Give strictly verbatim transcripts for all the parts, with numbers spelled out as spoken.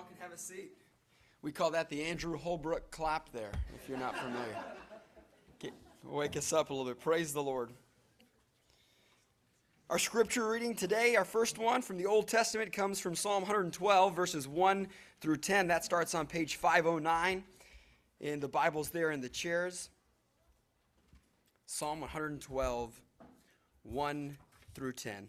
can have a seat. We call that the Andrew Holbrook clap there, if you're not familiar. Get, wake us up a little bit. Praise the Lord. Our scripture reading today, our first one from the Old Testament, comes from Psalm one twelve, verses one through ten. That starts on page five oh nine in the Bibles there in the chairs. Psalm one twelve, one through ten.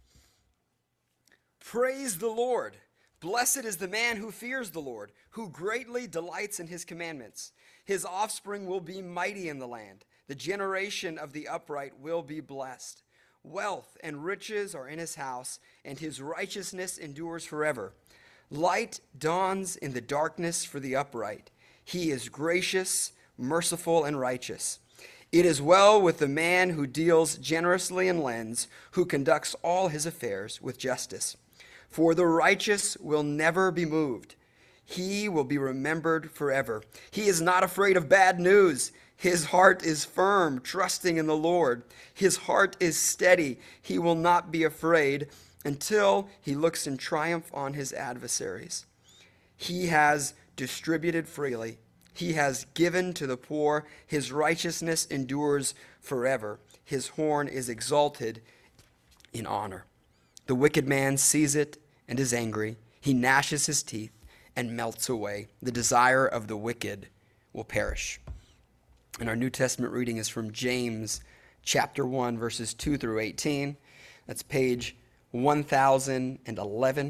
Praise the Lord. Blessed is the man who fears the Lord, who greatly delights in his commandments. His offspring will be mighty in the land. The generation of the upright will be blessed. Wealth and riches are in his house, and his righteousness endures forever. Light dawns in the darkness for the upright. He is gracious, merciful, and righteous. It is well with the man who deals generously and lends, who conducts all his affairs with justice. For the righteous will never be moved. He will be remembered forever. He is not afraid of bad news. His heart is firm, trusting in the Lord. His heart is steady. He will not be afraid until he looks in triumph on his adversaries. He has distributed freely. He has given to the poor. His righteousness endures forever. His horn is exalted in honor. The wicked man sees it and is angry. He gnashes his teeth and melts away. The desire of the wicked will perish. And our New Testament reading is from James chapter one, verses two through eighteen. That's page one thousand eleven.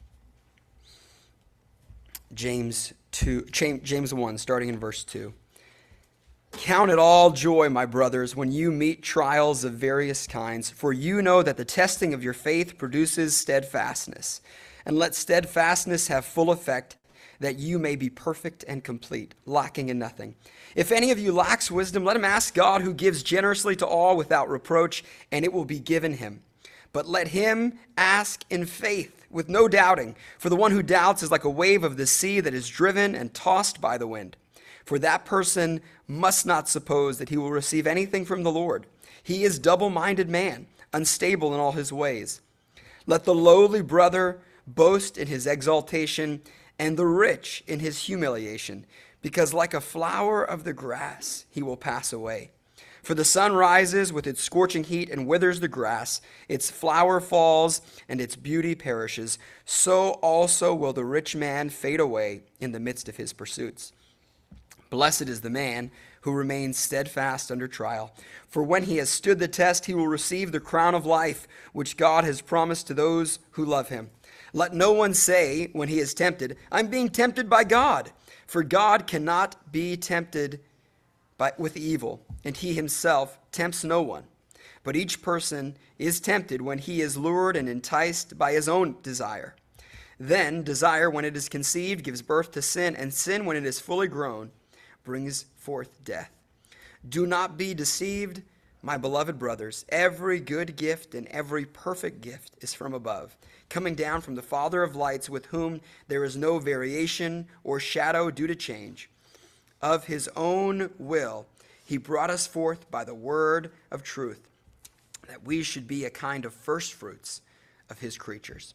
James two, James one, starting in verse two. Count it all joy, my brothers, when you meet trials of various kinds, for you know that the testing of your faith produces steadfastness. And let steadfastness have full effect, that you may be perfect and complete, lacking in nothing. If any of you lacks wisdom, let him ask God, who gives generously to all without reproach, and it will be given him. But let him ask in faith, with no doubting. For the one who doubts is like a wave of the sea that is driven and tossed by the wind. For that person must not suppose that he will receive anything from the Lord. He is double-minded man, unstable in all his ways. Let the lowly brother boast in his exaltation, and the rich in his humiliation, because like a flower of the grass he will pass away. For the sun rises with its scorching heat and withers the grass, its flower falls, and its beauty perishes. So also will the rich man fade away in the midst of his pursuits. Blessed is the man who remains steadfast under trial. For when he has stood the test, he will receive the crown of life, which God has promised to those who love him. Let no one say when he is tempted, I'm being tempted by God. For God cannot be tempted by, with evil, and he himself tempts no one. But each person is tempted when he is lured and enticed by his own desire. Then desire, when it is conceived, gives birth to sin, and sin, when it is fully grown, brings forth death. Do not be deceived, my beloved brothers. Every good gift and every perfect gift is from above, coming down from the Father of lights, with whom there is no variation or shadow due to change. Of his own will, he brought us forth by the word of truth, that we should be a kind of first fruits of his creatures.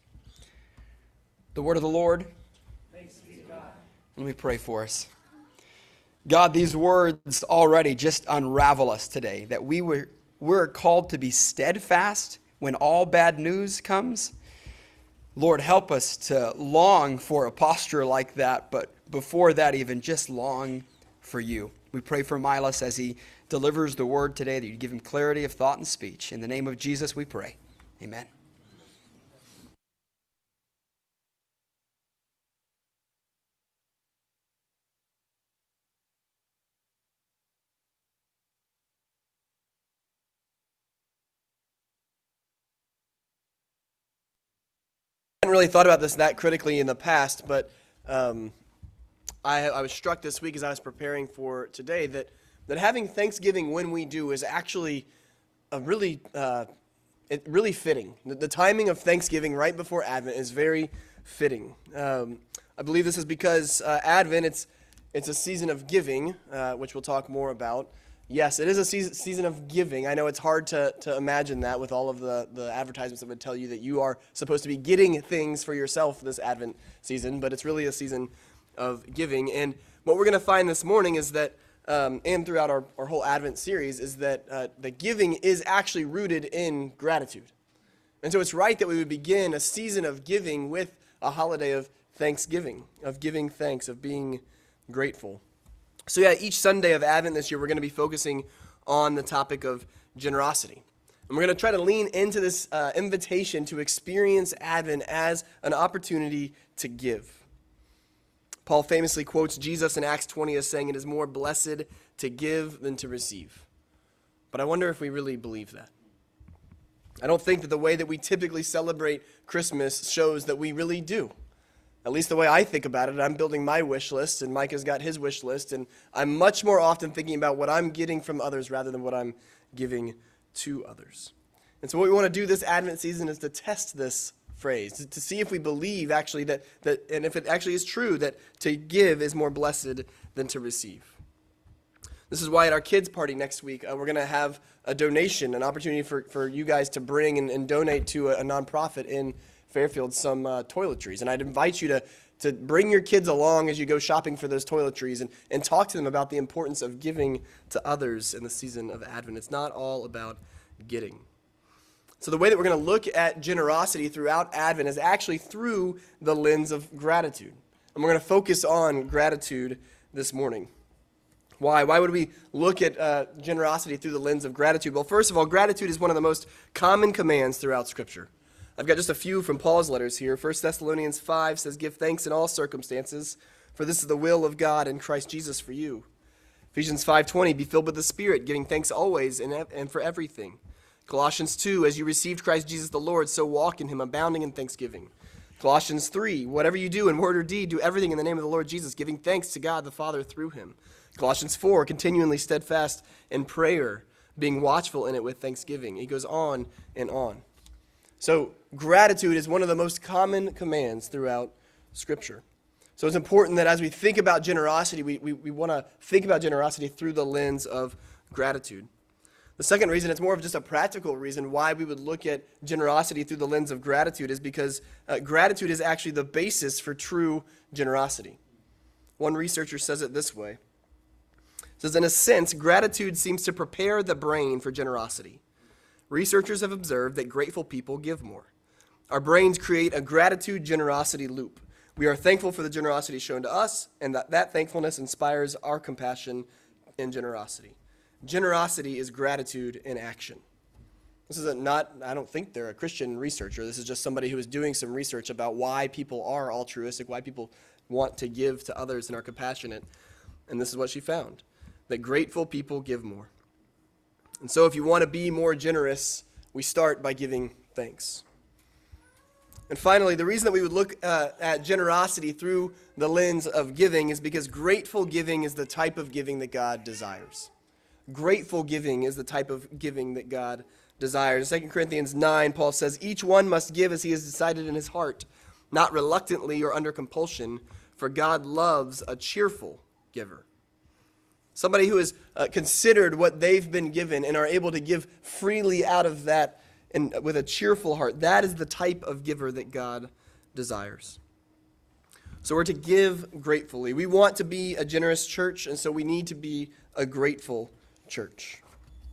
The word of the Lord. Thanks be to God. Let me pray for us. God, these words already just unravel us today, that we were, we're called to be steadfast when all bad news comes. Lord, help us to long for a posture like that, but before that even, just long for you. We pray for Milas as he delivers the word today, that you give him clarity of thought and speech. In the name of Jesus we pray. Amen. I hadn't really thought about this that critically in the past, but um, I, I was struck this week as I was preparing for today that, that having Thanksgiving when we do is actually a really uh, it, really fitting. The, the timing of Thanksgiving right before Advent is very fitting. Um, I believe this is because uh, Advent, it's it's a season of giving, uh, which we'll talk more about. yes, it is a season, season of giving. I know it's hard to, to imagine that with all of the, the advertisements that would tell you that you are supposed to be getting things for yourself this Advent season, but it's really a season of giving. And what we're going to find this morning is that, um, and throughout our, our whole Advent series, is that uh, the giving is actually rooted in gratitude. And so it's right that we would begin a season of giving with a holiday of thanksgiving, of giving thanks, of being grateful. So yeah, each Sunday of Advent this year, we're going to be focusing on the topic of generosity. And we're going to try to lean into this uh, invitation to experience Advent as an opportunity to give. Paul famously quotes Jesus in Acts twenty as saying, "It is more blessed to give than to receive." But I wonder if we really believe that. I don't think that the way that we typically celebrate Christmas shows that we really do. At least the way I think about it, I'm building my wish list, and Mike has got his wish list, and I'm much more often thinking about what I'm getting from others rather than what I'm giving to others. And so what we want to do this Advent season is to test this phrase, to, to see if we believe actually that, that, and if it actually is true, that to give is more blessed than to receive. This is why at our kids' party next week, uh, we're going to have a donation, an opportunity for, for you guys to bring and, and donate to a, a nonprofit in Fairfield some uh, toiletries. And I'd invite you to, to bring your kids along as you go shopping for those toiletries and, and talk to them about the importance of giving to others in the season of Advent. It's not all about getting. So the way that we're going to look at generosity throughout Advent is actually through the lens of gratitude. And we're going to focus on gratitude this morning. Why? Why would we look at uh, generosity through the lens of gratitude? Well, first of all, gratitude is one of the most common commands throughout Scripture. I've got just a few from Paul's letters here. First Thessalonians five says, "Give thanks in all circumstances, for this is the will of God in Christ Jesus for you." Ephesians five twenty, "Be filled with the Spirit, giving thanks always and, and for everything." Colossians two, "As you received Christ Jesus the Lord, so walk in him, abounding in thanksgiving." Colossians three, "Whatever you do in word or deed, do everything in the name of the Lord Jesus, giving thanks to God the Father through him." Colossians four, "Continually steadfast in prayer, being watchful in it with thanksgiving." He goes on and on. So gratitude is one of the most common commands throughout Scripture. So it's important that as we think about generosity, we, we, we want to think about generosity through the lens of gratitude. The second reason, it's more of just a practical reason why we would look at generosity through the lens of gratitude, is because uh, gratitude is actually the basis for true generosity. One researcher says it this way. It says, "In a sense, gratitude seems to prepare the brain for generosity. Researchers have observed that grateful people give more. Our brains create a gratitude-generosity loop. We are thankful for the generosity shown to us, and that, that thankfulness inspires our compassion and generosity." Generosity is gratitude in action. This is a not, I don't think they're a Christian researcher. This is just somebody who is doing some research about why people are altruistic, why people want to give to others and are compassionate. And this is what she found, that grateful people give more. And so if you want to be more generous, we start by giving thanks. And finally, the reason that we would look uh, at generosity through the lens of giving is because grateful giving is the type of giving that God desires. Grateful giving is the type of giving that God desires. In Second Corinthians nine, Paul says, "Each one must give as he has decided in his heart, not reluctantly or under compulsion, for God loves a cheerful giver." Somebody who has uh, considered what they've been given and are able to give freely out of that and with a cheerful heart. That is the type of giver that God desires. So we're to give gratefully. We want to be a generous church, and so we need to be a grateful church.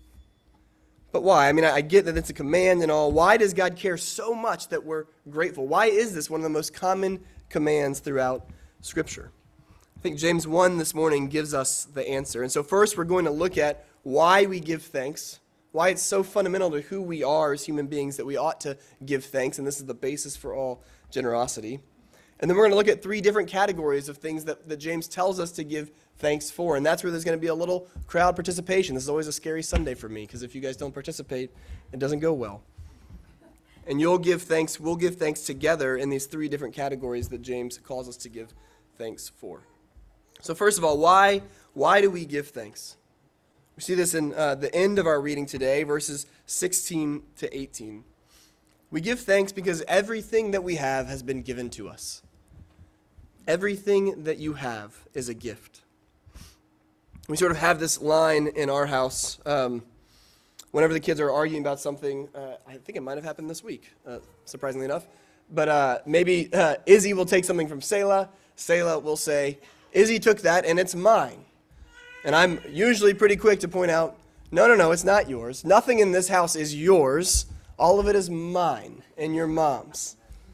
But why? I mean, I get that it's a command and all. Why does God care so much that we're grateful? Why is this one of the most common commands throughout Scripture? I think James one this morning gives us the answer. And so first we're going to look at why we give thanks, why it's so fundamental to who we are as human beings that we ought to give thanks, and this is the basis for all generosity. And then we're going to look at three different categories of things that, that James tells us to give thanks for, and that's where there's going to be a little crowd participation. This is always a scary Sunday for me, because if you guys don't participate, it doesn't go well. And you'll give thanks, we'll give thanks together in these three different categories that James calls us to give thanks for. So first of all, why, why do we give thanks? We see this in uh, the end of our reading today, verses sixteen to eighteen. We give thanks because everything that we have has been given to us. Everything that you have is a gift. we sort of have this line in our house. Um, whenever the kids are arguing about something, uh, I think it might have happened this week, uh, surprisingly enough. But uh, maybe uh, Izzy will take something from Selah. Selah will say, Izzy took that and it's mine. And I'm usually pretty quick to point out, no, no, no, it's not yours. Nothing in this house is yours. All of it is mine and your mom's.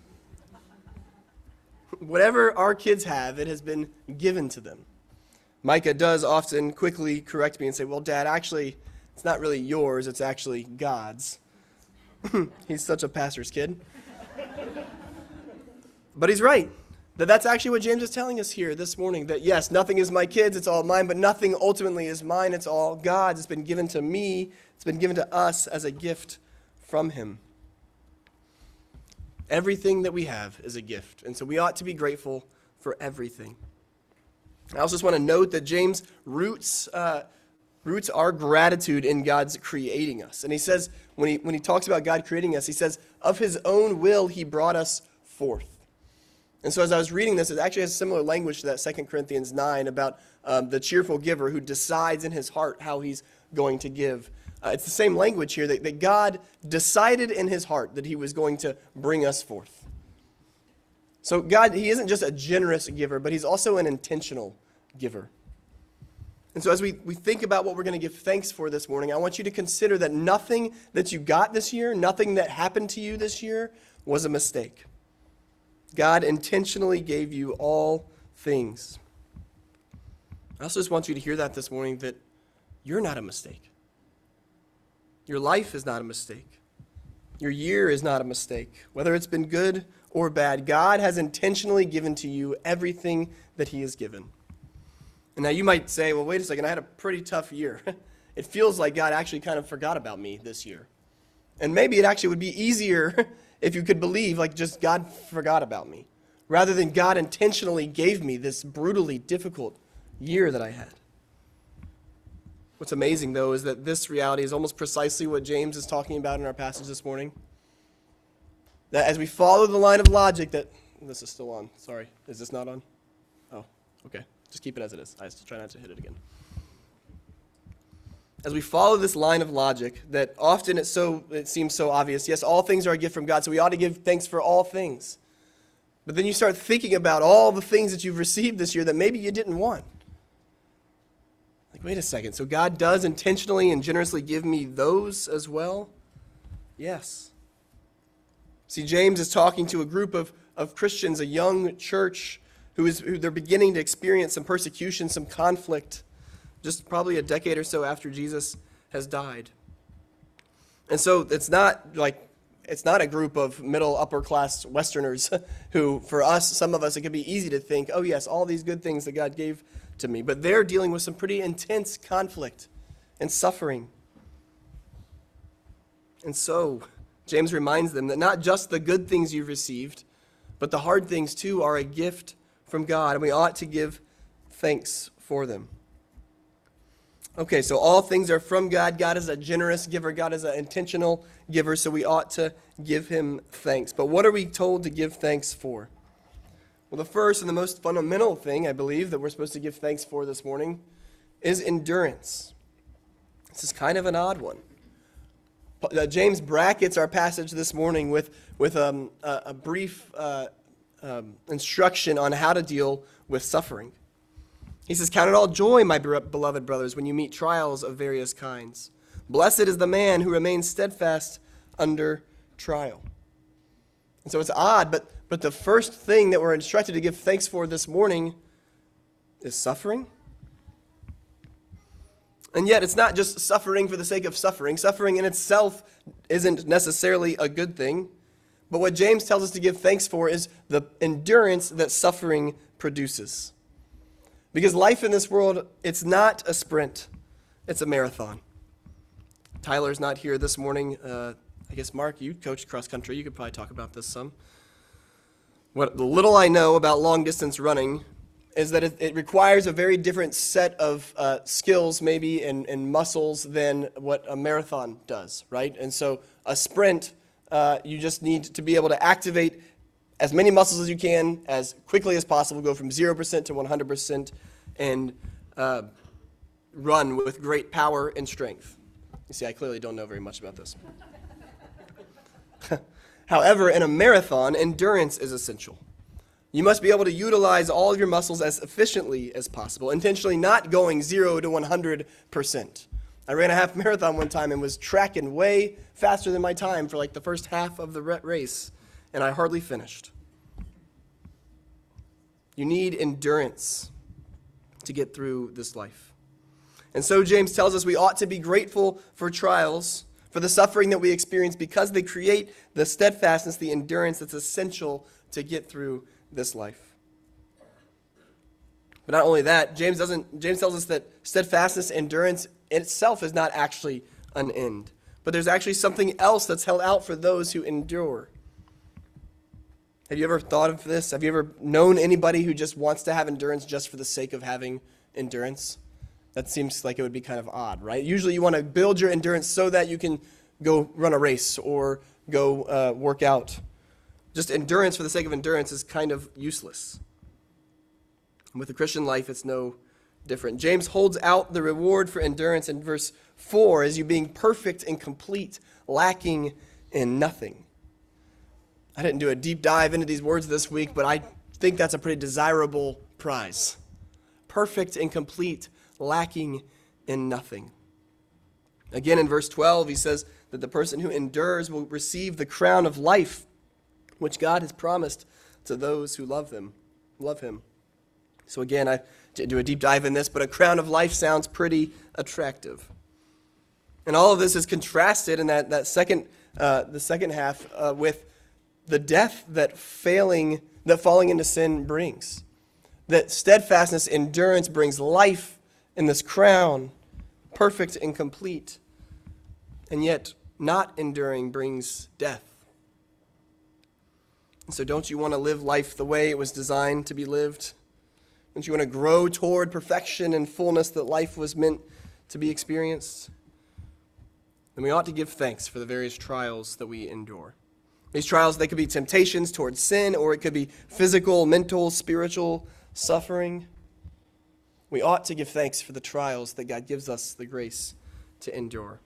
Whatever our kids have, it has been given to them. Micah does often quickly correct me and say, well, Dad, actually, it's not really yours, it's actually God's. He's such a pastor's kid. But he's right. That that's actually what James is telling us here this morning, that yes, nothing is my kids, it's all mine, but nothing ultimately is mine, it's all God's. It's been given to me, it's been given to us as a gift from him. Everything that we have is a gift, and so we ought to be grateful for everything. I also just want to note that James roots uh, roots our gratitude in God's creating us. And he says, when he when he talks about God creating us, he says, of his own will he brought us forth. And so as I was reading this, it actually has similar language to that Second Corinthians nine about um, the cheerful giver who decides in his heart how he's going to give. Uh, it's the same language here, that, that God decided in his heart that he was going to bring us forth. So God, he isn't just a generous giver, but he's also an intentional giver. And so as we, we think about what we're going to give thanks for this morning, I want you to consider that nothing that you got this year, nothing that happened to you this year was a mistake. God intentionally gave you all things. I also just want you to hear that this morning, that you're not a mistake. Your life is not a mistake. Your year is not a mistake. Whether it's been good or bad, God has intentionally given to you everything that he has given. And now you might say, well, wait a second, I had a pretty tough year. It feels like God actually kind of forgot about me this year. And maybe it actually would be easier if you could believe, like, just God forgot about me, rather than God intentionally gave me this brutally difficult year that I had. What's amazing, though, is that this reality is almost precisely what James is talking about in our passage this morning. That as we follow the line of logic that, this is still on, sorry, is this not on? Oh, okay, just keep it as it is. I still try not to hit it again. As we follow this line of logic, that often it's so it seems so obvious. Yes, all things are a gift from God, so we ought to give thanks for all things. But then you start thinking about all the things that you've received this year that maybe you didn't want. Like, wait a second, so God does intentionally and generously give me those as well? Yes. See, James is talking to a group of, of Christians, a young church, who is who they're beginning to experience some persecution, some conflict, just probably a decade or so after Jesus has died. And so it's not like, it's not a group of middle, upper class Westerners who, for us, some of us, it can be easy to think, oh yes, all these good things that God gave to me. But they're dealing with some pretty intense conflict and suffering. And so James reminds them that not just the good things you've received, but the hard things too are a gift from God, and we ought to give thanks for them. Okay, so all things are from God. God is a generous giver. God is an intentional giver, so we ought to give him thanks. But what are we told to give thanks for? Well, the first and the most fundamental thing, I believe, that we're supposed to give thanks for this morning is endurance. This is kind of an odd one. Uh, James brackets our passage this morning with, with um, a, a brief uh, um, instruction on how to deal with suffering. He says, count it all joy, my beloved brothers, when you meet trials of various kinds. Blessed is the man who remains steadfast under trial. And so it's odd, but, but the first thing that we're instructed to give thanks for this morning is suffering. And yet it's not just suffering for the sake of suffering. Suffering in itself isn't necessarily a good thing. But what James tells us to give thanks for is the endurance that suffering produces. Because life in this world, it's not a sprint, it's a marathon. Tyler's not here this morning. Uh, I guess, Mark, you coached cross country. You could probably talk about this some. What the little I know about long distance running is that it, it requires a very different set of uh, skills maybe and, and muscles than what a marathon does, right? And so a sprint, uh, you just need to be able to activate as many muscles as you can, as quickly as possible, go from zero percent to one hundred percent, and uh, run with great power and strength. You see, I clearly don't know very much about this. However, in a marathon, endurance is essential. You must be able to utilize all of your muscles as efficiently as possible, intentionally not going zero to one hundred percent. I ran a half marathon one time and was tracking way faster than my time for like the first half of the race, and I hardly finished. You need endurance to get through this life. And so James tells us we ought to be grateful for trials, for the suffering that we experience, because they create the steadfastness, the endurance that's essential to get through this life. But not only that, James doesn't James tells us that steadfastness, endurance in itself is not actually an end, but there's actually something else that's held out for those who endure. Have you ever thought of this? Have you ever known anybody who just wants to have endurance just for the sake of having endurance? That seems like it would be kind of odd, right? Usually you want to build your endurance so that you can go run a race or go uh, work out. Just endurance for the sake of endurance is kind of useless. And with the Christian life, it's no different. James holds out the reward for endurance in verse four as you being perfect and complete, lacking in nothing. I didn't do a deep dive into these words this week, but I think that's a pretty desirable prize. Perfect and complete, lacking in nothing. Again, in verse twelve, he says that the person who endures will receive the crown of life, which God has promised to those who love them, love him. So again, I didn't do a deep dive in this, but a crown of life sounds pretty attractive. And all of this is contrasted in that, that second, uh, the second half uh, with the death that failing, that falling into sin brings. That steadfastness, endurance brings life in this crown, perfect and complete. And yet, not enduring brings death. And so don't you want to live life the way it was designed to be lived? Don't you want to grow toward perfection and fullness that life was meant to be experienced? Then we ought to give thanks for the various trials that we endure. These trials, they could be temptations towards sin, or it could be physical, mental, spiritual suffering. We ought to give thanks for the trials that God gives us the grace to endure.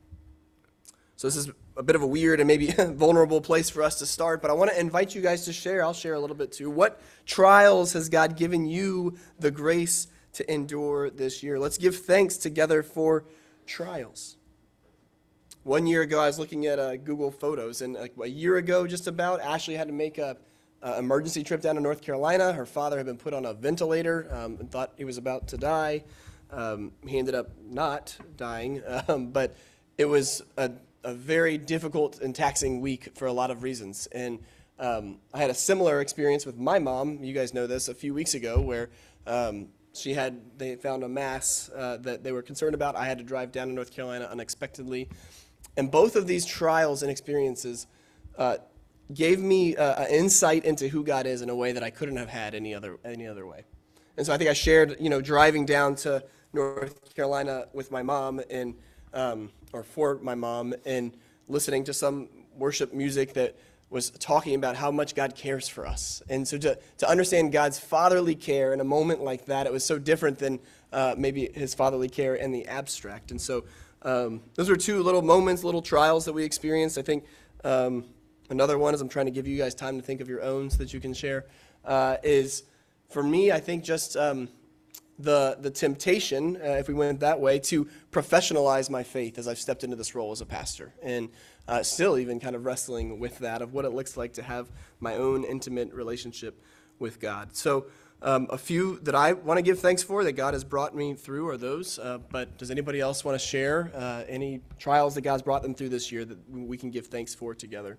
So this is a bit of a weird and maybe vulnerable place for us to start, but I want to invite you guys to share. I'll share a little bit too. What trials has God given you the grace to endure this year? Let's give thanks together for trials. One year ago, I was looking at uh, Google Photos, and uh, a year ago just about, Ashley had to make a uh, emergency trip down to North Carolina. Her father had been put on a ventilator um, and thought he was about to die. Um, he ended up not dying, um, but it was a a very difficult and taxing week for a lot of reasons. And um, I had a similar experience with my mom. You guys know this, a few weeks ago, where um, she had, they found a mass uh, that they were concerned about. I had to drive down to North Carolina unexpectedly. And both of these trials and experiences uh, gave me uh, an insight into who God is in a way that I couldn't have had any other any other way. And so I think I shared, you know, driving down to North Carolina with my mom and um, or for my mom, and listening to some worship music that was talking about how much God cares for us. And so to, to understand God's fatherly care in a moment like that, it was so different than uh, maybe his fatherly care in the abstract. And so um, those are two little moments, little trials that we experienced. I think um, another one, as I'm trying to give you guys time to think of your own so that you can share, uh, is for me, I think just um, the the temptation, uh, if we went that way, to professionalize my faith as I've stepped into this role as a pastor. And uh, still even kind of wrestling with that, of what it looks like to have my own intimate relationship with God. So um, a few that I want to give thanks for that God has brought me through are those. Uh, but does anybody else want to share uh, any trials that God's brought them through this year that we can give thanks for together?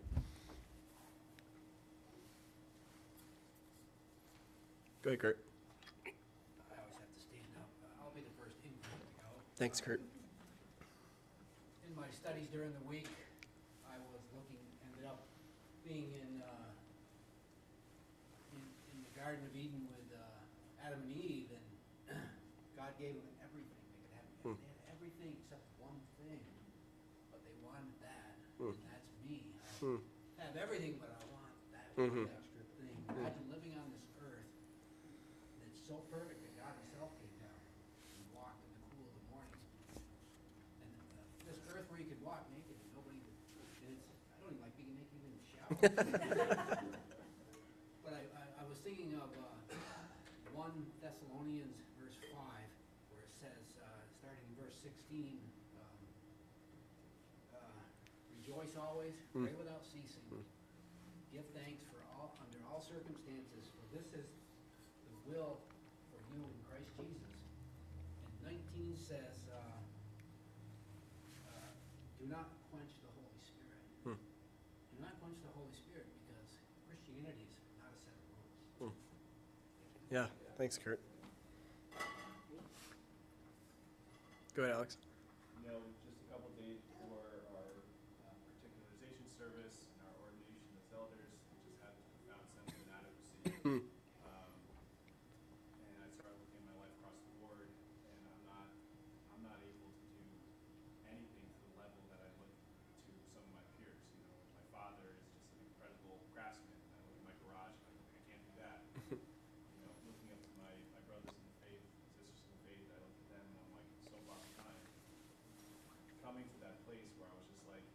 Go ahead, Kurt. I always have to stand up. I'll be the first in to go. Thanks, Kurt. In my studies during the week, I was looking, ended up being in, uh, in, in the Garden of Eden with uh, Adam and Eve, and God gave them everything. They could have Hmm. they had everything except one thing, but they wanted that, Hmm. and that's me. I Hmm. have everything, but I want that Mhm. extra thing. Imagine living on this earth that's so perfect that God himself came down and walked in the cool of the But I, I, I was thinking of, uh, one Thessalonians verse five, where it says, uh, starting in verse sixteen, um, uh, rejoice always, pray without ceasing. Give thanks for all, under all circumstances, for this is the will for you in Christ Jesus. And nineteen says, uh, uh, do not quench the Holy Spirit. Hmm. Do not quench the Holy Spirit, because Christianity is not a set of rules. Yeah, thanks, Kurt. Go ahead, Alex. You know, just a couple days before our uh, particularization service and our ordination as elders, we just had this profound sense of inadequacy. um, and I started looking at my life across the board, and I'm not, I'm not able to do anything to the level that I look to some of my peers. You know, my father is just an incredible craftsman. I look at my garage, and I, I can't do that. You know, looking up to my, my brothers in the faith, sisters in the faith, I look at them and I'm like so far behind. Coming to that place where I was just like,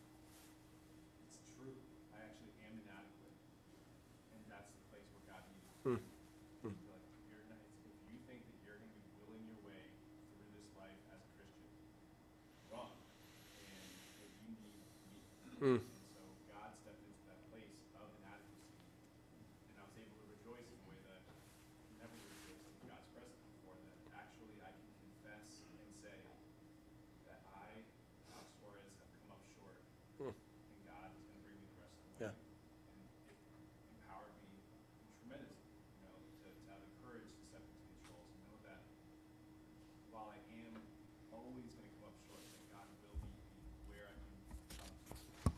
it's true. I actually am inadequate, and that's the place where God needs me. Hmm. Like, you're not, if you think that you're going to be willing your way through this life as a Christian, wrong, and that you need me. Hmm. And so God stepped into that place of inadequacy, and I was able to rejoice in a way that I never rejoiced in God's presence before. That actually I can confess and say that I, Alex Suarez, have come up short, Hmm. and God is going to bring me the rest of the way. Yeah. And it empowered me tremendously, you know, to, to have the courage to step into these roles and know that while I am always going to come up short, that God will meet me where I can come to.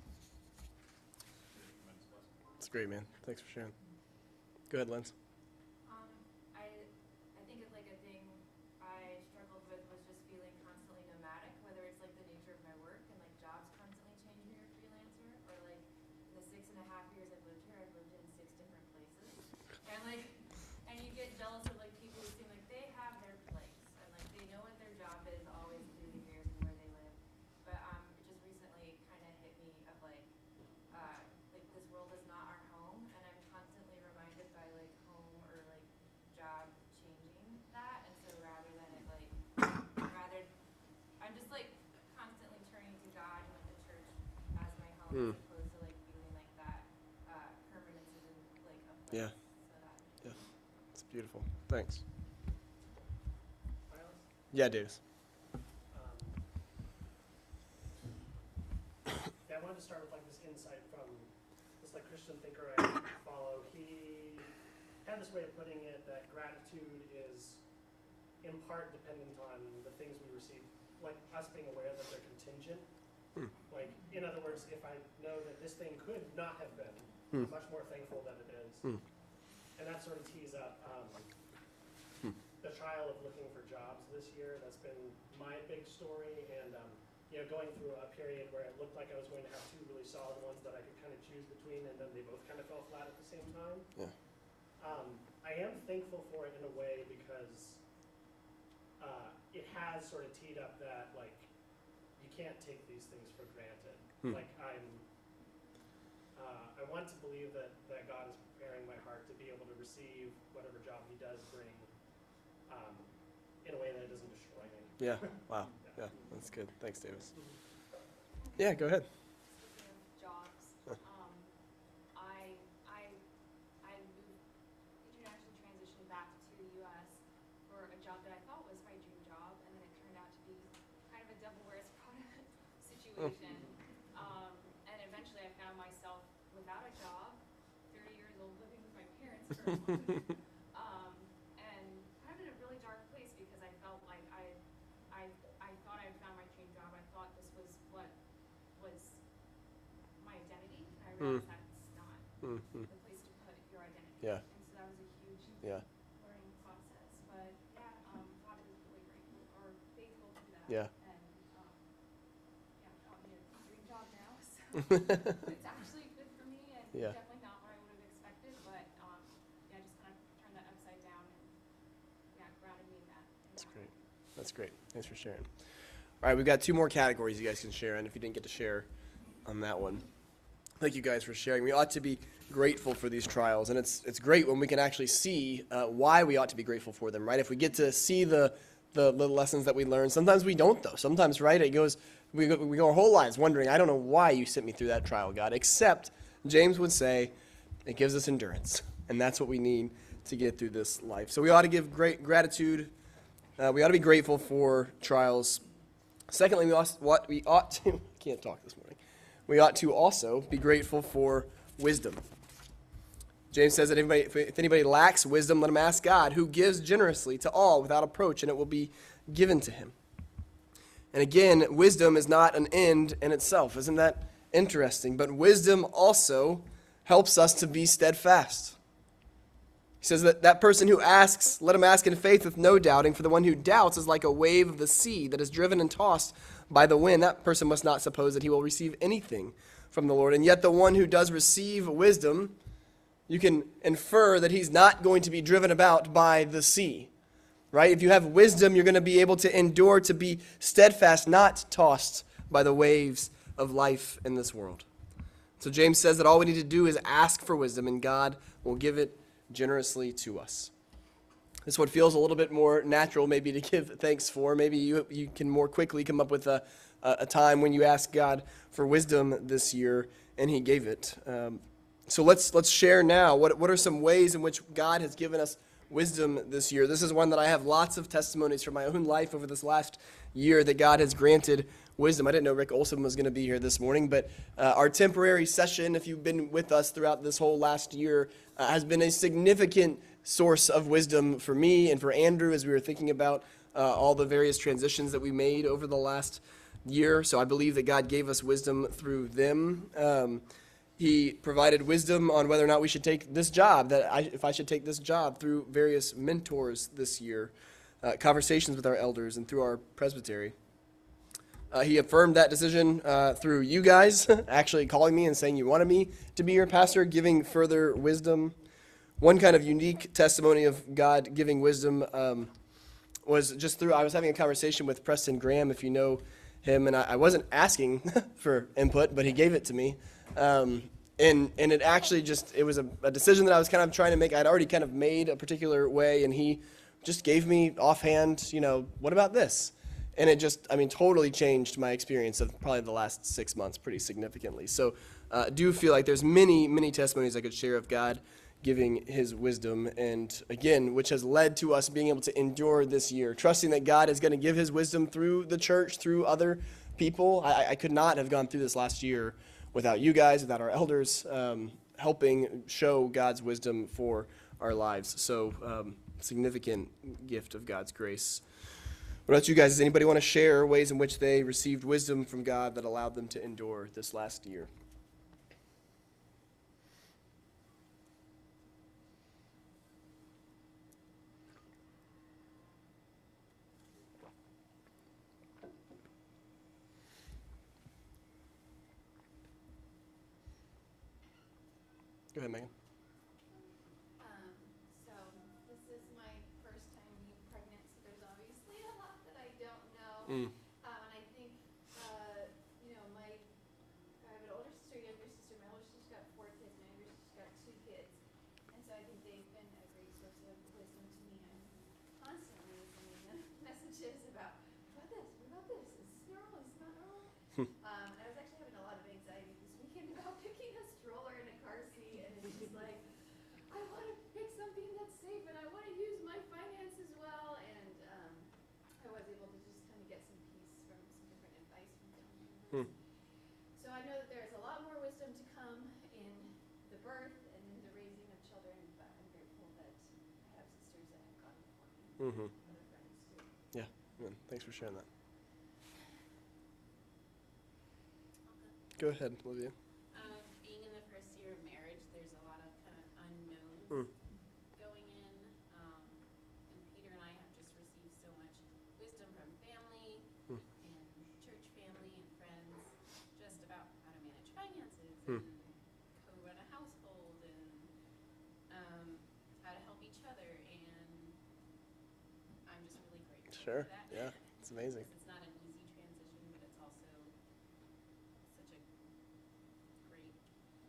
It's a tremendous blessing. It's great, man. Thanks for sharing. Go ahead, Lens. Um, I, I think it's like a thing I struggled with was just feeling constantly nomadic, whether it's like the nature of my work and like jobs constantly changing or freelancer, or like in the six and a half years I've lived here, I've lived in six different places. And like, and you get jealous of like people who seem like they have their place and like they know what their job is always through the years and where they live. But um, it just recently kind of hit me of like, uh, like this world is not our home, and I'm constantly reminded by like home or like job changing that, and so rather than it like, rather, I'm just like constantly turning to God and like the church as my home, Hmm. as opposed to like feeling like that uh, permanence is in like a place. Yeah. So that. Yeah. It's beautiful. Thanks. Yeah, Davis. Um, Yeah, I wanted to start with like this insight from this like Christian thinker I follow. He had this way of putting it that gratitude is in part dependent on the things we receive, like us being aware that they're contingent. Hmm. Like, in other words, if I know that this thing could not have been, Hmm. I'm much more thankful that it is. Hmm. And that sort of tees up um, Hmm. the trial of looking for jobs this year. That's been my big story, and um, you know, going through a period where it looked like I was going to have two really solid ones that I could kind of choose between, and then they both kind of fell flat at the same time. Yeah. Um, I am thankful for it in a way because uh, it has sort of teed up that like you can't take these things for granted. Hmm. Like I'm, uh, I want to believe that that God is preparing my heart to be able to receive whatever job He does bring, um, in a way that it doesn't destroy me. Yeah. Wow. Yeah. That's good. Thanks, Davis. Yeah, go ahead. Speaking of jobs, Huh. um, I, I, I moved, internationally transitioned back to the U S for a job that I thought was my dream job, and then it turned out to be kind of a devil wears Prada situation. Um, and eventually I found myself without a job, thirty years old, living with my parents for a month. Um, and kind of in a really dark place because I felt like I, I, I thought I had found my dream job. I thought this was what was my identity. And I realized that's not Hmm. Hmm. the place to put your identity. Yeah. And so that was a huge Yeah. learning process. But yeah, um, God was really grateful or faithful to that. Yeah. And um, yeah, got me a dream job now. So it's actually good for me, and Yeah. definitely not what I would have expected. But um, yeah, just kind of turned that upside down and yeah, grounded me in that. in That's that great. way. That's great. Thanks for sharing. All right, we've got two more categories you guys can share in if you didn't get to share on that one. Thank you guys for sharing. We ought to be grateful for these trials, and it's it's great when we can actually see uh, why we ought to be grateful for them, right? If we get to see the the little lessons that we learn, sometimes we don't, though. Sometimes, right, it goes we go, we go our whole lives wondering, I don't know why you sent me through that trial, God, except James would say it gives us endurance, and that's what we need to get through this life. So we ought to give great gratitude. Uh, we ought to be grateful for trials. Secondly, we ought, what we ought to, I can't talk this morning. We ought to also be grateful for wisdom. James says that anybody, if anybody lacks wisdom, let him ask God, who gives generously to all without approach, and it will be given to him. And again, wisdom is not an end in itself. Isn't that interesting? But wisdom also helps us to be steadfast. He says that that person who asks, let him ask in faith with no doubting, for the one who doubts is like a wave of the sea that is driven and tossed by the wind. That person must not suppose that he will receive anything from the Lord. And yet the one who does receive wisdom, you can infer that he's not going to be driven about by the sea, right? If you have wisdom, you're going to be able to endure, to be steadfast, not tossed by the waves of life in this world. So James says that all we need to do is ask for wisdom, and God will give it generously to us. This is what feels a little bit more natural maybe to give thanks for. Maybe you you can more quickly come up with a, a time when you asked God for wisdom this year, and he gave it. Um, so let's let's share now. What, what are some ways in which God has given us wisdom this year? This is one that I have lots of testimonies from my own life over this last year that God has granted wisdom. I didn't know Rick Olson was going to be here this morning, but uh, our temporary session, if you've been with us throughout this whole last year, uh, has been a significant source of wisdom for me and for Andrew as we were thinking about uh, all the various transitions that we made over the last year. So I believe that God gave us wisdom through them. Um, he provided wisdom on whether or not we should take this job, that I, if I should take this job, through various mentors this year, uh, conversations with our elders, and through our presbytery. Uh, he affirmed that decision uh, through you guys actually calling me and saying you wanted me to be your pastor, giving further wisdom. One kind of unique testimony of God giving wisdom um, was just through, I was having a conversation with Preston Graham, if you know him, and I, I wasn't asking for input, but he gave it to me. Um, and and it actually just, it was a, a decision that I was kind of trying to make. I'd already kind of made a particular way, and he just gave me offhand, you know, what about this? And it just, I mean, totally changed my experience of probably the last six months pretty significantly. So uh, I do feel like there's many, many testimonies I could share of God giving his wisdom, and again, which has led to us being able to endure this year, trusting that God is going to give his wisdom through the church, through other people. I, I could not have gone through this last year without you guys, without our elders, um, helping show God's wisdom for our lives. So um, significant gift of God's grace. What about you guys? Does anybody want to share ways in which they received wisdom from God that allowed them to endure this last year? Go ahead, Megan. Um, so this is my first time being pregnant, so there's obviously a lot that I don't know. Mm. Um, and I think, uh, you know, my, I have an older sister, younger sister. My older sister's got four kids, my younger sister's got two kids. And so I think they've been a great source of wisdom to me. I'm constantly sending them messages about, what about this, what about this? Is this normal, is this not normal? um, and I was actually having a lot of anxiety this weekend about picking a stroller and a car seat, and it's just like, I want to pick something that's safe, and I want to use my finance as well. And um, I was able to just kind of get some peace from some different advice from family members. Hmm. So I know that there's a lot more wisdom to come in the birth and in the raising of children, but I'm grateful that I have sisters that have gone before me, Mm-hmm. and other friends too. Yeah, man, thanks for sharing that. Go ahead, Olivia. Um, being in the first year of marriage, there's a lot of kind of unknowns Mm. going in. Um, and Peter and I have just received so much wisdom from family Mm. and church family and friends just about how to manage finances Mm. and co-run a household and um, how to help each other. And I'm just really grateful Sure, for that. yeah, it's amazing. It's not an easy transition, but it's also such a great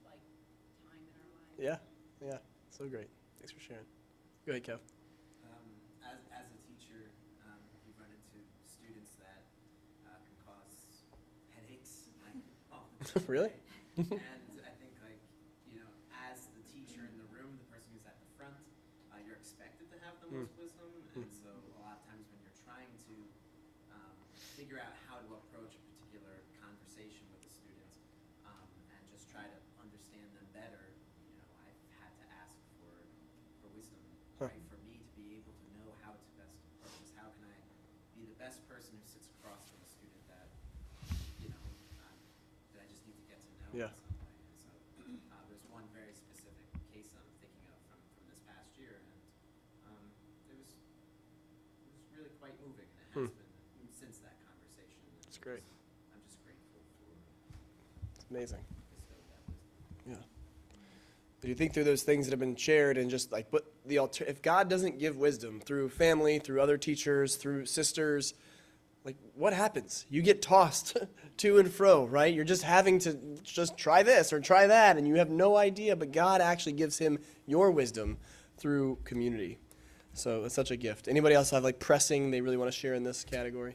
Yeah, yeah, so great. Thanks for sharing. Go ahead, Kev. Um, as, as a teacher, um, you run into students that uh, can cause headaches. Like, all the time. Really? And I think, like, you know, as the teacher in the room, the person who's at the front, uh, you're expected to have the Mm. most wisdom. And so a lot of times when you're trying to um, figure out how to approach a particular conversation with a student um, and just try to understand them better, you know, I've had to ask for, for wisdom, Huh. right? For me to be able to know how to best approach this. How can I be the best person who sits across from a student that, you know, um, that I just need to get to know Yeah. in some way. And so uh, there's one very specific case I'm thinking of from, from this past year, and um, it was it was really quite moving, and it has Hmm. been since that conversation. And That's it great. was- I'm just grateful for It's amazing. bestowed that wisdom. Yeah. But you think through those things that have been shared and just like, but the alter, if God doesn't give wisdom through family, through other teachers, through sisters, like what happens? You get tossed to and fro, right? You're just having to just try this or try that, and you have no idea, but God actually gives him your wisdom through community. So it's such a gift. Anybody else have like pressing they really want to share in this category?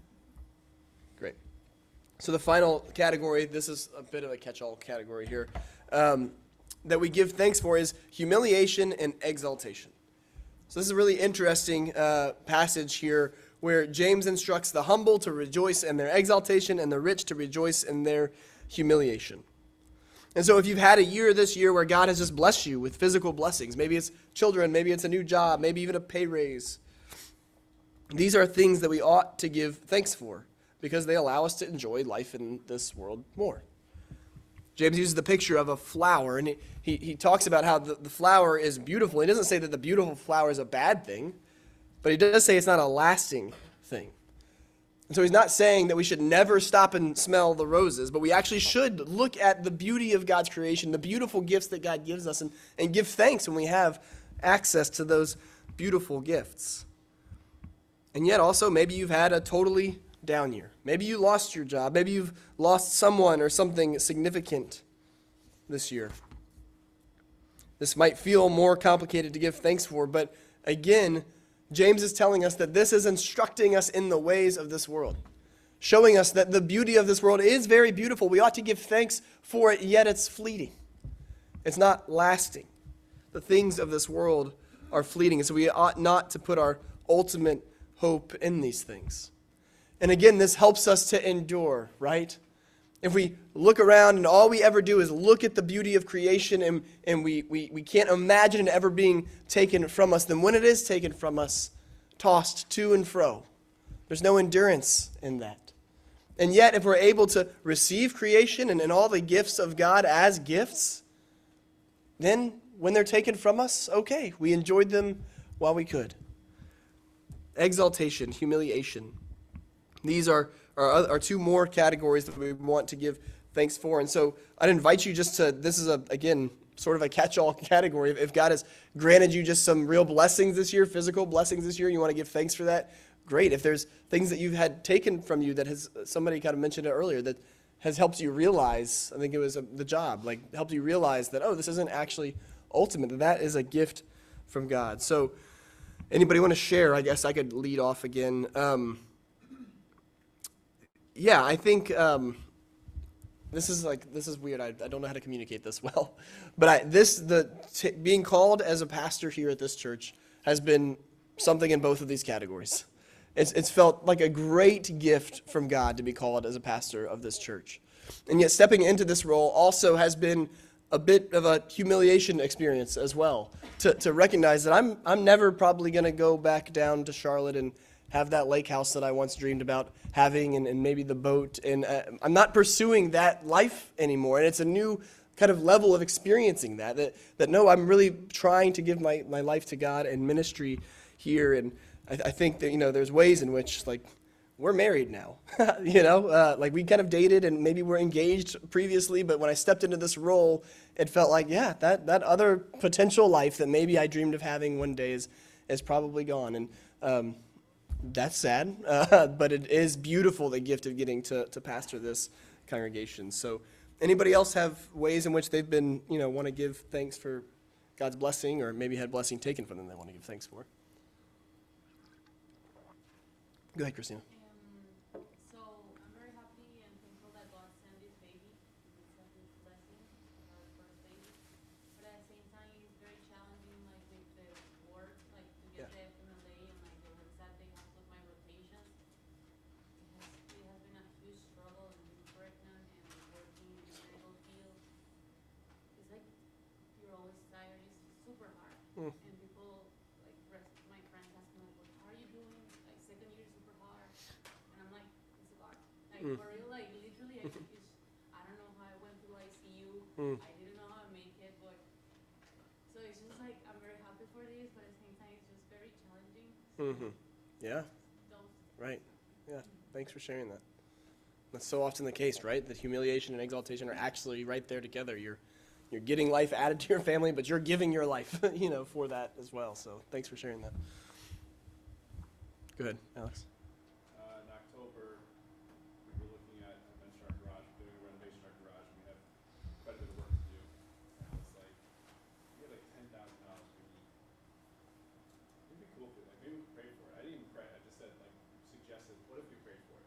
Great. So the final category, this is a bit of a catch-all category here, um, that we give thanks for is humiliation and exaltation. So this is a really interesting uh, passage here where James instructs the humble to rejoice in their exaltation and the rich to rejoice in their humiliation. And so if you've had a year this year where God has just blessed you with physical blessings, maybe it's children, maybe it's a new job, maybe even a pay raise, these are things that we ought to give thanks for because they allow us to enjoy life in this world more. James uses the picture of a flower, and he, he, he talks about how the, the flower is beautiful. He doesn't say that the beautiful flower is a bad thing, but he does say it's not a lasting thing. And so he's not saying that we should never stop and smell the roses, but we actually should look at the beauty of God's creation, the beautiful gifts that God gives us, and, and give thanks when we have access to those beautiful gifts. And yet also, maybe you've had a totally down year. Maybe you lost your job. Maybe you've lost someone or something significant this year. This might feel more complicated to give thanks for, but again, James is telling us that this is instructing us in the ways of this world, showing us that the beauty of this world is very beautiful. We ought to give thanks for it, yet it's fleeting. It's not lasting. The things of this world are fleeting, and so we ought not to put our ultimate hope in these things. And again, this helps us to endure, right? If we look around and all we ever do is look at the beauty of creation and, and we, we, we can't imagine it ever being taken from us, then when it is taken from us, tossed to and fro, there's no endurance in that. And yet, if we're able to receive creation and, and all the gifts of God as gifts, then when they're taken from us, okay, we enjoyed them while we could. Exaltation, humiliation. These are, are, are two more categories that we want to give thanks for. And so I'd invite you just to, this is, a again, sort of a catch-all category. If, if God has granted you just some real blessings this year, physical blessings this year, you want to give thanks for that, great. If there's things that you've had taken from you that has, somebody kind of mentioned it earlier, that has helped you realize, I think it was a, the job, like helped you realize that, oh, this isn't actually ultimate, that that is a gift from God. So anybody want to share? I guess I could lead off again. Um, Yeah, I think um, this is like this is weird. I, I don't know how to communicate this well, but I, this the t- being called as a pastor here at this church has been something in both of these categories. It's it's felt like a great gift from God to be called as a pastor of this church, and yet stepping into this role also has been a bit of a humiliation experience as well. To to recognize that I'm I'm never probably going to go back down to Charlotte and have that lake house that I once dreamed about having, and, and maybe the boat. And uh, I'm not pursuing that life anymore. And it's a new kind of level of experiencing that, that, that no, I'm really trying to give my, my life to God and ministry here. And I, I think that, you know, there's ways in which, like, we're married now, you know, uh, like we kind of dated and maybe we're engaged previously, but when I stepped into this role, it felt like, yeah, that, that other potential life that maybe I dreamed of having one day is, is probably gone. And, um, That's sad, uh, but it is beautiful, the gift of getting to, to pastor this congregation. So Anybody else have ways in which they've been, you know, want to give thanks for God's blessing, or maybe had blessing taken from them they want to give thanks for? Go ahead, Christina. Um, so I'm very happy and thankful that God sent this baby, this uh, this blessing, our first baby. But at the same time, it's very challenging, like with the work, like to get Yeah. the F M L A and like the ones that they have with my rotations. It has, it has been a huge struggle and being pregnant and working in the medical field. It's like you're always tired. It's super hard. Mm. And people, like rest, my friends ask me like, "What how are you doing? Like second year is super hard." And I'm like, "It's a lot." Like Mm. for real, like literally, I, it's, I don't know how I went through I C U. Mm. I didn't know how to make it, but so it's just like I'm very happy for this, but at the same time, it's just very challenging. So Mm-hmm. Yeah, those right. Yeah, thanks for sharing that. That's so often the case, right? That humiliation and exaltation are actually right there together. You're you're getting life added to your family, but you're giving your life, you know, for that as well. So thanks for sharing that. Go ahead, Alex. Uh, in October, we were looking at, I mentioned our garage, we're doing a renovation in our garage, and we have quite a bit of work to do. And I was like, we had like ten thousand dollars we need. It'd be cool if we, like, maybe we could pray for it. I didn't even pray, I just said, like, suggested, what if we prayed for it?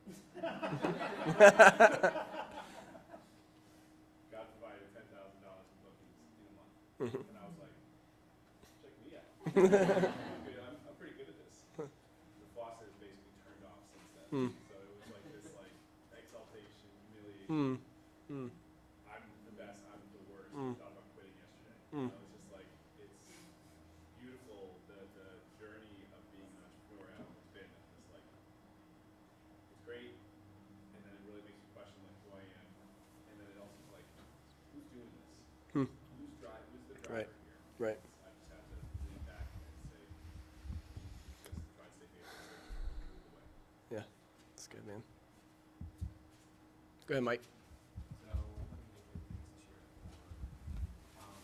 God provided ten thousand dollars in bookings in a month. And I was like, check me out. I'm, good. I'm, I'm pretty good at this. The faucet is basically turned off since then. Mm. So it was like this like exaltation, humiliation. Mm. Mm. I'm the best, I'm the worst. Mm. I thought about quitting yesterday. Mm. So it's just like, it's beautiful, the, the journey of being an entrepreneur has been. It's like, it's great, and then it really makes you question like who I am. And then it also is like, who's doing this? Hmm. Who's drive, who's the Right. driver here? Right. I just have to lean back and say, just try to stay faithful to move away. Yeah, that's good, man. Go ahead, Mike. So, let me give you things to share for, um,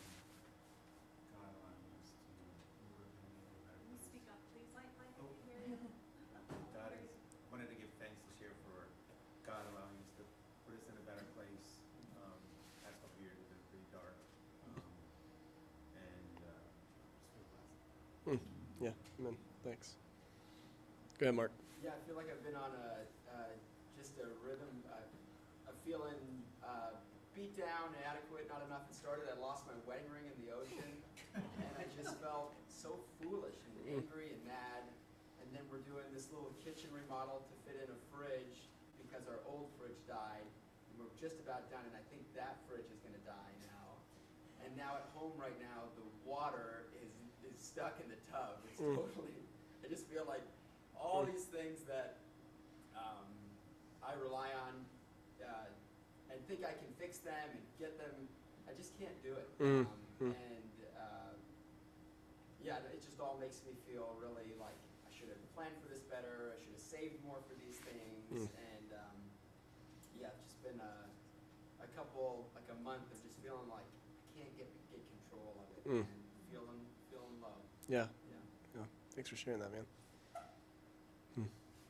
God allowing us to move in a better Can you place. speak up, please? Like, like, Oh. hear you. God is, wanted to give thanks to share for God allowing us to put us in a better place. Um, past couple years have been pretty dark, um, and, uh, just feel blessed. Yeah, amen. Thanks. Go ahead, Mark. Yeah, I feel like I've been on a uh, just a rhythm, uh, of feeling uh, beat down, inadequate, not enough. It started. I lost my wedding ring in the ocean, and I just felt so foolish and angry and mad. And then we're doing this little kitchen remodel to fit in a fridge because our old fridge died, and we're just about done. And I think that fridge is going to die now. And now at home right now, the water is is stuck in the tub. It's Mm. totally. I just feel like all these things that um, I rely on uh, and think I can fix them and get them, I just can't do it. Mm, Um, mm. And uh, yeah, it just all makes me feel really like I should have planned for this better. I should have saved more for these things. Mm. And um, yeah, it's just been a, a couple, like a month of just feeling like I can't get get control of it Mm. and feeling feeling low. Yeah. Yeah. Yeah. Thanks for sharing that, man. Hmm.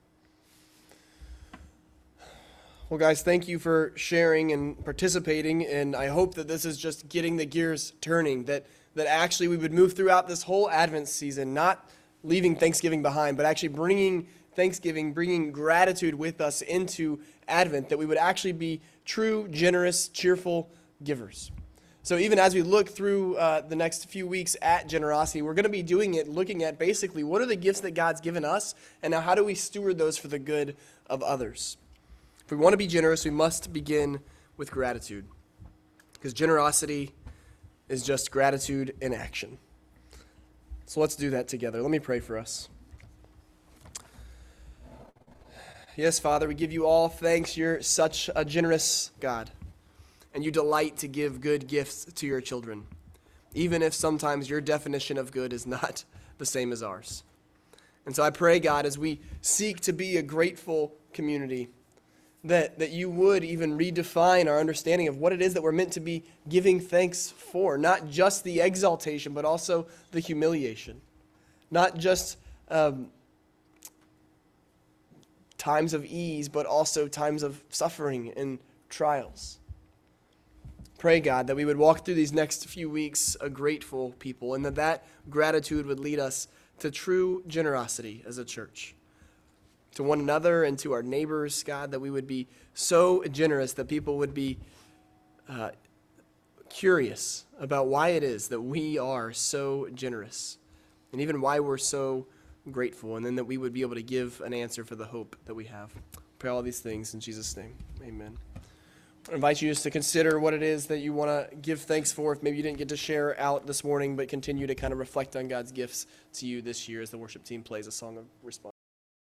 Well, guys, thank you for sharing and participating, and I hope that this is just getting the gears turning, that, that actually we would move throughout this whole Advent season, not leaving Thanksgiving behind, but actually bringing Thanksgiving, bringing gratitude with us into Advent, that we would actually be true, generous, cheerful givers. So even as we look through uh, the next few weeks at generosity, we're going to be doing it looking at basically what are the gifts that God's given us, and now how do we steward those for the good of others. If we want to be generous, we must begin with gratitude, because generosity is just gratitude in action. So let's do that together. Let me pray for us. Yes, Father, we give you all thanks. You're such a generous God, and you delight to give good gifts to your children, even if sometimes your definition of good is not the same as ours. And so I pray, God, as we seek to be a grateful community, that, that you would even redefine our understanding of what it is that we're meant to be giving thanks for, not just the exaltation, but also the humiliation, not just um, times of ease, but also times of suffering and trials. Pray, God, that we would walk through these next few weeks a grateful people, and that that gratitude would lead us to true generosity as a church, to one another and to our neighbors, God, that we would be so generous that people would be uh, curious about why it is that we are so generous, and even why we're so grateful, and then that we would be able to give an answer for the hope that we have. Pray all these things in Jesus' name. Amen. I invite you just to consider what it is that you want to give thanks for. If maybe you didn't get to share out this morning, but continue to kind of reflect on God's gifts to you this year as the worship team plays a song of response.